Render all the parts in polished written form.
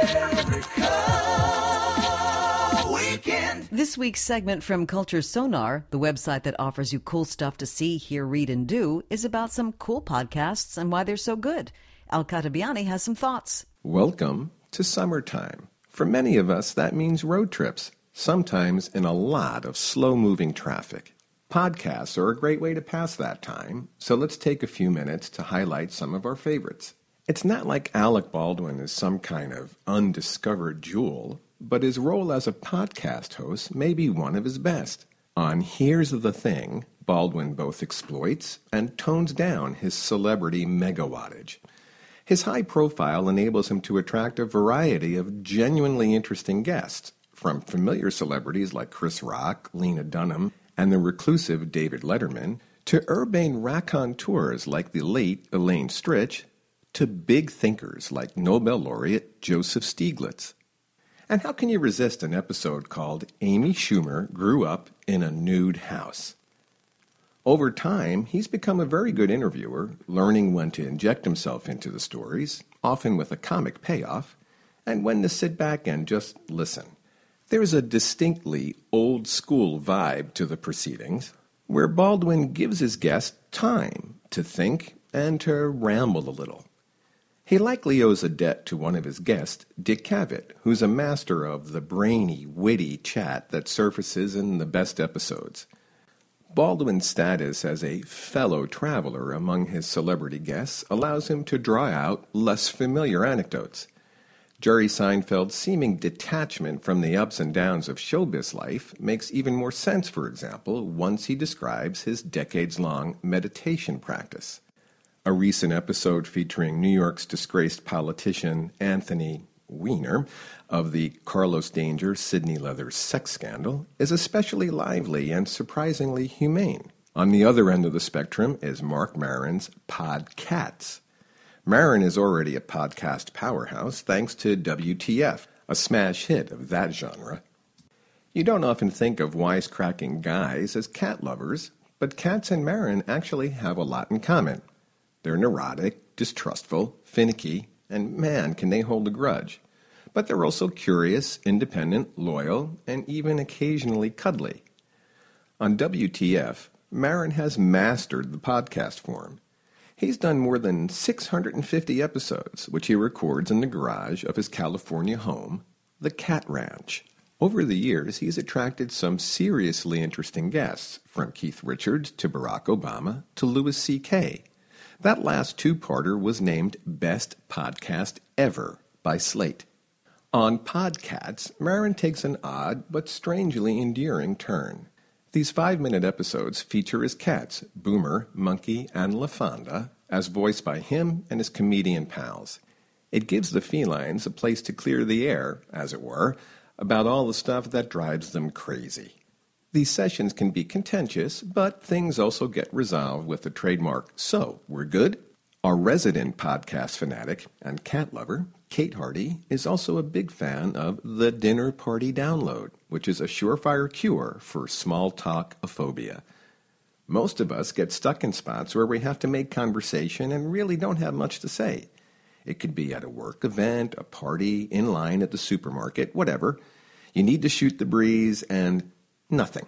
This week's segment from Culture Sonar, the website that offers you cool stuff to see, hear, read, and do, is about some cool podcasts and why they're so good. Al Katabiani has some thoughts. Welcome to summertime. For many of us, that means road trips, sometimes in a lot of slow-moving traffic. Podcasts are a great way to pass that time, so let's take a few minutes to highlight some of our favorites. It's not like Alec Baldwin is some kind of undiscovered jewel, but his role as a podcast host may be one of his best. On Here's the Thing, Baldwin both exploits and tones down his celebrity megawattage. His high profile enables him to attract a variety of genuinely interesting guests, from familiar celebrities like Chris Rock, Lena Dunham, and the reclusive David Letterman, to urbane raconteurs like the late Elaine Stritch, to big thinkers like Nobel laureate Joseph Stiglitz. And how can you resist an episode called Amy Schumer Grew Up in a Nude House? Over time, he's become a very good interviewer, learning when to inject himself into the stories, often with a comic payoff, and when to sit back and just listen. There's a distinctly old-school vibe to the proceedings, where Baldwin gives his guest time to think and to ramble a little. He likely owes a debt to one of his guests, Dick Cavett, who's a master of the brainy, witty chat that surfaces in the best episodes. Baldwin's status as a fellow traveler among his celebrity guests allows him to draw out less familiar anecdotes. Jerry Seinfeld's seeming detachment from the ups and downs of showbiz life makes even more sense, for example, once he describes his decades-long meditation practice. A recent episode featuring New York's disgraced politician Anthony Weiner of the Carlos Danger Sydney Leather sex scandal is especially lively and surprisingly humane. On the other end of the spectrum is Marc Maron's Podcats. Maron is already a podcast powerhouse thanks to WTF, a smash hit of that genre. You don't often think of wisecracking guys as cat lovers, but Katz and Maron actually have a lot in common. They're neurotic, distrustful, finicky, and man, can they hold a grudge. But they're also curious, independent, loyal, and even occasionally cuddly. On WTF, Maron has mastered the podcast form. He's done more than 650 episodes, which he records in the garage of his California home, the Cat Ranch. Over the years, he's attracted some seriously interesting guests, from Keith Richards to Barack Obama to Louis C.K. That last two-parter was named Best Podcast Ever by Slate. On Podcats, Maron takes an odd but strangely endearing turn. These 5-minute episodes feature his cats, Boomer, Monkey, and LaFonda, as voiced by him and his comedian pals. It gives the felines a place to clear the air, as it were, about all the stuff that drives them crazy. These sessions can be contentious, but things also get resolved with the trademark, "So, we're good?" Our resident podcast fanatic and cat lover, Kate Hardy, is also a big fan of the Dinner Party Download, which is a surefire cure for small talk-ophobia. Most of us get stuck in spots where we have to make conversation and really don't have much to say. It could be at a work event, a party, in line at the supermarket, whatever. You need to shoot the breeze and nothing.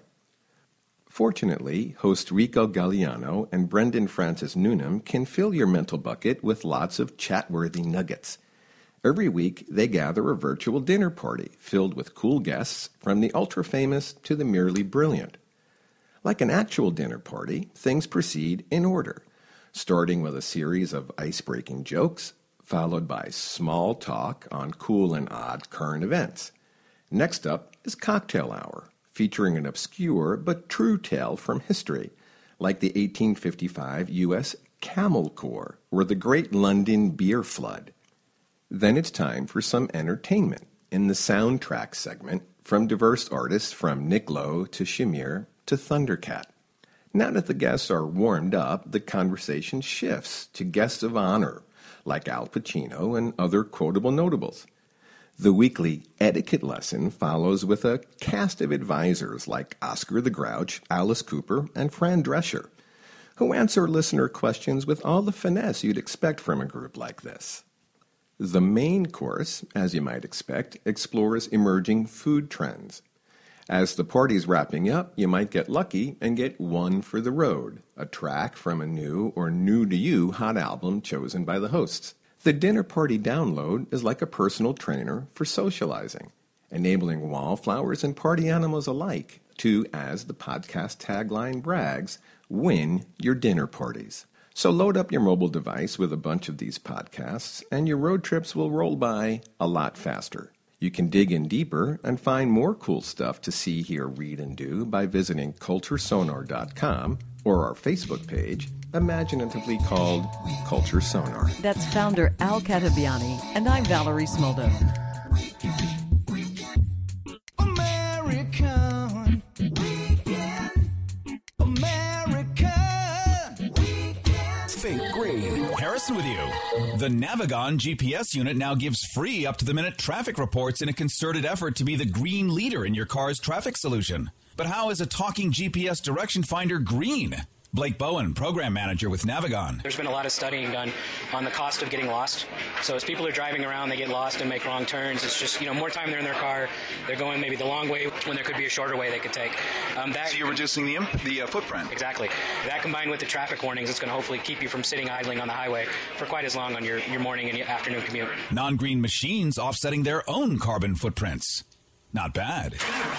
Fortunately, host Rico Galliano and Brendan Francis Newnham can fill your mental bucket with lots of chat-worthy nuggets. Every week, they gather a virtual dinner party filled with cool guests from the ultra-famous to the merely brilliant. Like an actual dinner party, things proceed in order, starting with a series of ice-breaking jokes, followed by small talk on cool and odd current events. Next up is cocktail hour, featuring an obscure but true tale from history, like the 1855 U.S. Camel Corps or the Great London Beer Flood. Then it's time for some entertainment in the soundtrack segment from diverse artists from Nick Lowe to Shamir to Thundercat. Now that the guests are warmed up, the conversation shifts to guests of honor, like Al Pacino and other quotable notables. The weekly etiquette lesson follows with a cast of advisors like Oscar the Grouch, Alice Cooper, and Fran Drescher, who answer listener questions with all the finesse you'd expect from a group like this. The main course, as you might expect, explores emerging food trends. As the party's wrapping up, you might get lucky and get One for the Road, a track from a new or new-to-you hot album chosen by the hosts. The dinner party download is like a personal trainer for socializing, enabling wallflowers and party animals alike to, as the podcast tagline brags, win your dinner parties. So load up your mobile device with a bunch of these podcasts, and your road trips will roll by a lot faster. You can dig in deeper and find more cool stuff to see, hear, read, and do by visiting culturesonar.com or our Facebook page, imaginatively called Culture Sonar. That's founder Al Catabiani, and I'm Valerie Smoldo. American Weekend. American Weekend. Think green. Harrison with you. The Navigon GPS unit now gives free up-to-the-minute traffic reports in a concerted effort to be the green leader in your car's traffic solution. But how is a talking GPS direction finder green? Blake Bowen, program manager with Navigon. There's been a lot of studying done on the cost of getting lost. So as people are driving around, they get lost and make wrong turns. It's just, more time they're in their car, they're going maybe the long way when there could be a shorter way they could take. So you're reducing the footprint. Exactly. That combined with the traffic warnings, it's going to hopefully keep you from sitting idling on the highway for quite as long on your morning and your afternoon commute. Non-green machines offsetting their own carbon footprints. Not bad.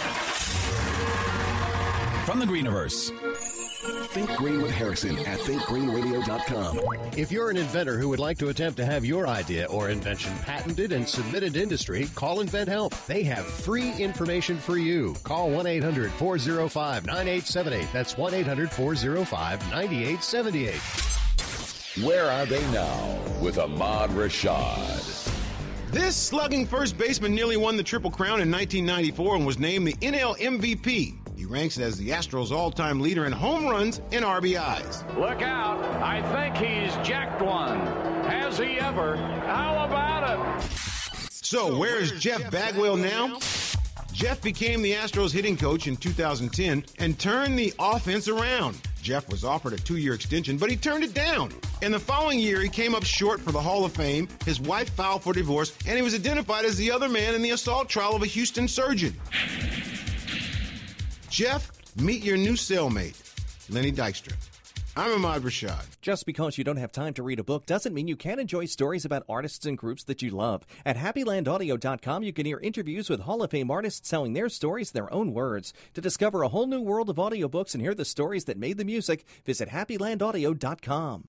From the Greeniverse. Think Green with Harrison at thinkgreenradio.com. If you're an inventor who would like to attempt to have your idea or invention patented and submitted to industry, call Invent Help. They have free information for you. Call 1-800-405-9878. That's 1-800-405-9878. Where are they now with Ahmad Rashad? This slugging first baseman nearly won the Triple Crown in 1994 and was named the NL MVP. He ranks as the Astros' all-time leader in home runs and RBIs. Look out. I think he's jacked one. Has he ever? How about it? So where's Jeff Bagwell now? Jeff became the Astros hitting coach in 2010 and turned the offense around. Jeff was offered a 2-year extension, but he turned it down. In the following year, he came up short for the Hall of Fame. His wife filed for divorce, and he was identified as the other man in the assault trial of a Houston surgeon. Jeff, meet your new cellmate, Lenny Dykstra. I'm Ahmad Rashad. Just because you don't have time to read a book doesn't mean you can't enjoy stories about artists and groups that you love. At HappyLandAudio.com, you can hear interviews with Hall of Fame artists telling their stories in their own words. To discover a whole new world of audiobooks and hear the stories that made the music, visit HappyLandAudio.com.